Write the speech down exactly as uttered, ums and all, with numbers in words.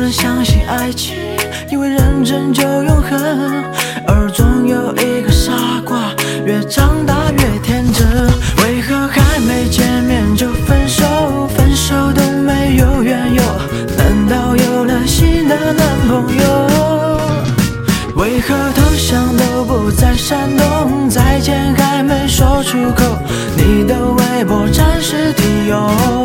人相信爱情，以为认真就永恒，而总有一个傻瓜，越长大越天真。为何还没见面就分手，分手都没有缘由？难道有了新的男朋友？为何头像都不再闪动，再见还没说出口，你的微博暂时停用。